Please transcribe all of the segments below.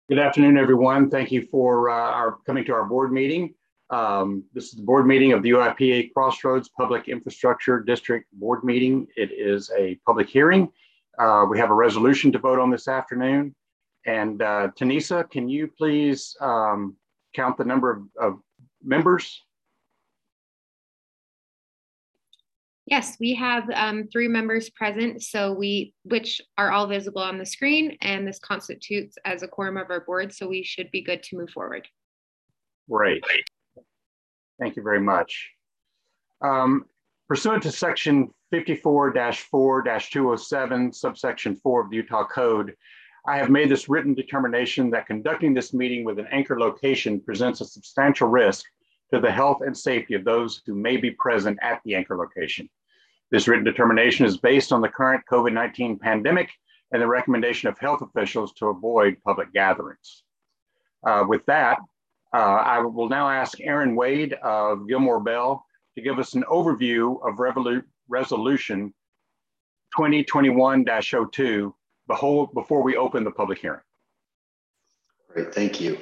Good afternoon, everyone. Thank you for our coming to our board meeting. This is the board meeting of the UIPA Crossroads Public Infrastructure District Board meeting. It is a public hearing. We have a resolution to vote on this afternoon. And Tanisa, can you please count the number of members? Yes, we have 3 members present, which are all visible on the screen, and this constitutes as a quorum of our board, so we should be good to move forward. Great. Thank you very much. Pursuant to section 54-4-207, subsection 4 of the Utah Code, I have made this written determination that conducting this meeting with an anchor location presents a substantial risk to the health and safety of those who may be present at the anchor location. This written determination is based on the current COVID-19 pandemic and the recommendation of health officials to avoid public gatherings. With that, I will now ask Aaron Wade of Gilmore Bell to give us an overview of Resolution 2021-02 before we open the public hearing. Great, thank you.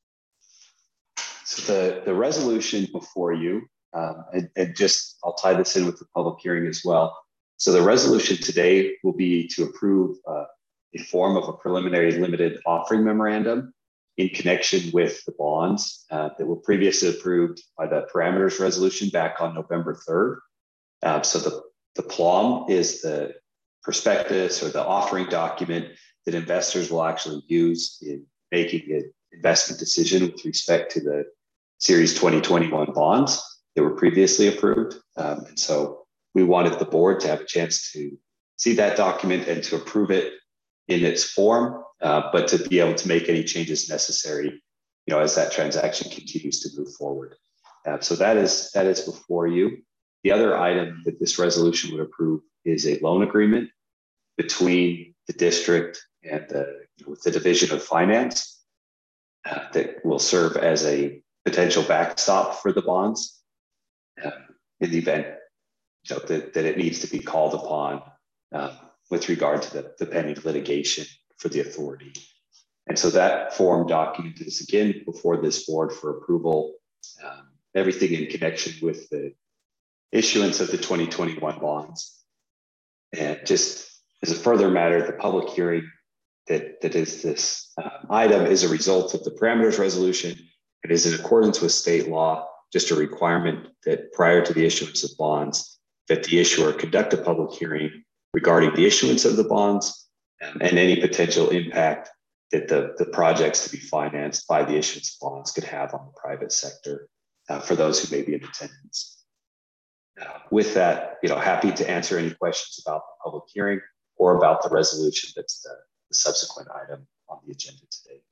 So the resolution before you, I'll tie this in with the public hearing as well. So the resolution today will be to approve a form of a preliminary limited offering memorandum in connection with the bonds that were previously approved by the parameters resolution back on November 3rd. So the PLOM is the prospectus or the offering document that investors will actually use in making an investment decision with respect to the Series 2021 bonds that were previously approved. And so we wanted the board to have a chance to see that document and to approve it in its form, but to be able to make any changes necessary, as that transaction continues to move forward. So that is before you. The other item that this resolution would approve is a loan agreement between the district and with the Division of Finance that will serve as a potential backstop for the bonds in the event that it needs to be called upon with regard to the pending litigation for the authority. And so that form document is again before this board for approval, everything in connection with the issuance of the 2021 bonds. And just as a further matter, the public hearing that is this item is a result of the parameters resolution. It is in accordance with state law, just a requirement that prior to the issuance of bonds, that the issuer conduct a public hearing regarding the issuance of the bonds and any potential impact that the projects to be financed by the issuance of bonds could have on the private sector for those who may be in attendance. With that, happy to answer any questions about the public hearing or about the resolution that's the subsequent item on the agenda today.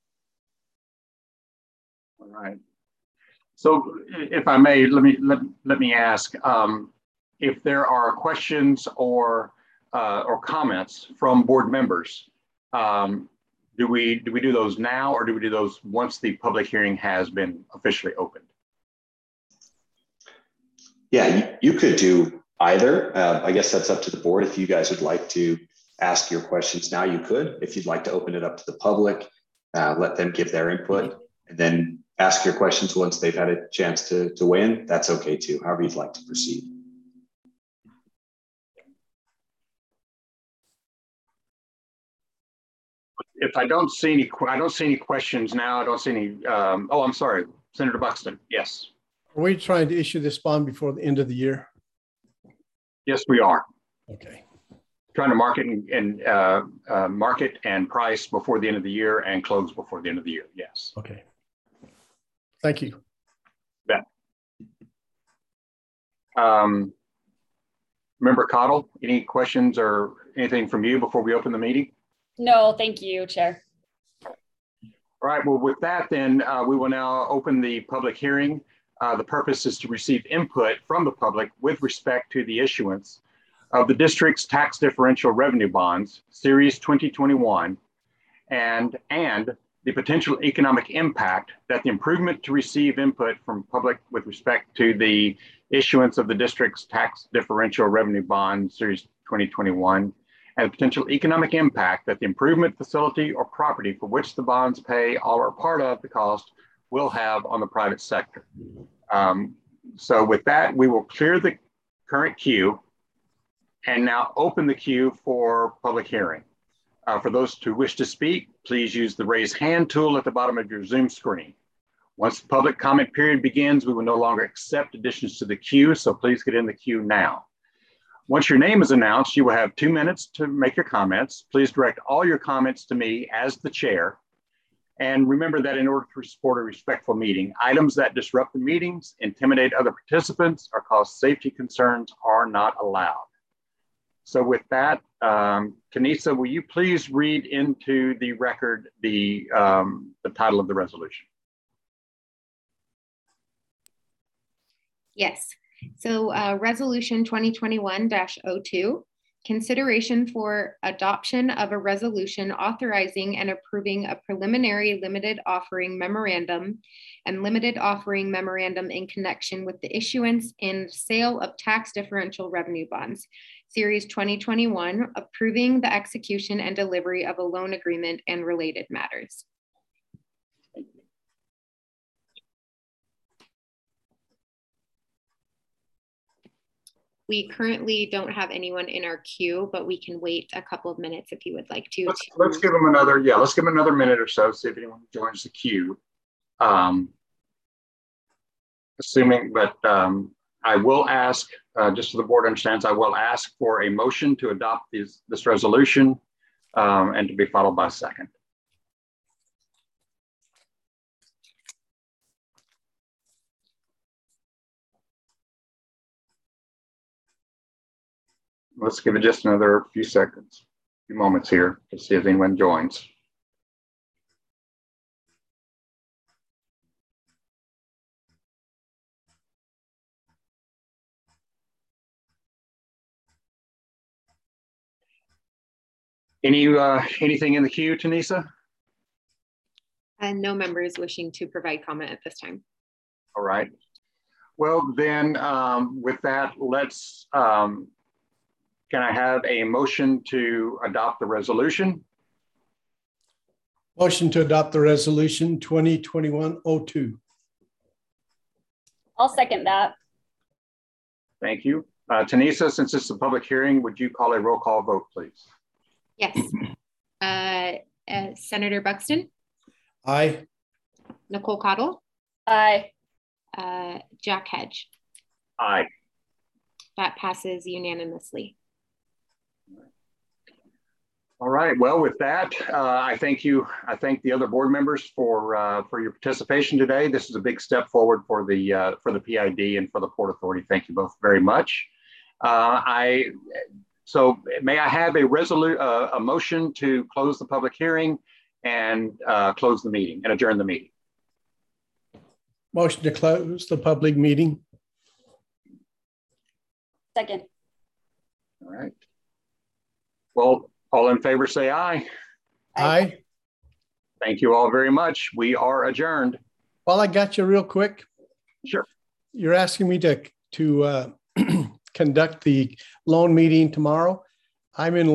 All right. So, if I may, let me ask if there are questions or comments from board members. Do we do those now, or do we do those once the public hearing has been officially opened? Yeah, you could do either. I guess that's up to the board. If you guys would like to ask your questions now, you could. If you'd like to open it up to the public, let them give their input, and then ask your questions once they've had a chance to weigh in, that's okay too, however you'd like to proceed. If I don't see any questions now. I don't see any. Oh, I'm sorry, Senator Buxton. Yes. Are we trying to issue this bond before the end of the year? Yes, we are. Okay. Trying to market and price before the end of the year and close before the end of the year. Yes. Okay. Thank you. Yeah. Member Cottle, any questions or anything from you before we open the meeting? No, thank you, Chair. All right, well, with that, then we will now open the public hearing. The purpose is to receive input from the public with respect to the issuance of the district's tax differential revenue bonds, Series 2021, and the potential economic impact that the improvement to receive input from public with respect to the issuance of the district's tax differential revenue bond, Series 2021, and the potential economic impact that the improvement, facility, or property for which the bonds pay all or part of the cost will have on the private sector. So with that, we will clear the current queue and now open the queue for public hearing. For those who wish to speak, please use the raise hand tool at the bottom of your Zoom screen. Once the public comment period begins, we will no longer accept additions to the queue, so please get in the queue now. Once your name is announced, you will have 2 minutes to make your comments. Please direct all your comments to me as the chair. And remember that in order to support a respectful meeting, items that disrupt the meetings, intimidate other participants, or cause safety concerns are not allowed. So with that, Kanisa, will you please read into the record the title of the resolution? Yes. So Resolution 2021-02, consideration for adoption of a resolution authorizing and approving a preliminary limited offering memorandum and limited offering memorandum in connection with the issuance and sale of tax differential revenue bonds, Series 2021, approving the execution and delivery of a loan agreement and related matters. We currently don't have anyone in our queue, but we can wait a couple of minutes if you would like to. Let's give them another, let's give them another minute or so, see if anyone joins the queue. Assuming, but I will ask, just so the board understands, I will ask for a motion to adopt this resolution and to be followed by a second. Let's give it just another few seconds, few moments here to see if anyone joins. Anything in the queue, Tanisa? And no members wishing to provide comment at this time. All right. Well, then with that, let's, can I have a motion to adopt the resolution? Motion to adopt the resolution 2021-02. I'll second that. Thank you. Tanisa, since this is a public hearing, would you call a roll call vote, please? Yes. Senator Buxton? Aye. Nicole Cottle? Aye. Jack Hedge? Aye. That passes unanimously. All right. Well, with that, I thank you. I thank the other board members for your participation today. This is a big step forward for the PID and for the Port Authority. Thank you both very much. So may I have a motion to close the public hearing and close the meeting and adjourn the meeting? Motion to close the public meeting. Second. All right. Well, all in favor say aye. Aye. Thank you all very much. We are adjourned. While I got you real quick. Sure. You're asking me to conduct the loan meeting tomorrow. I'm in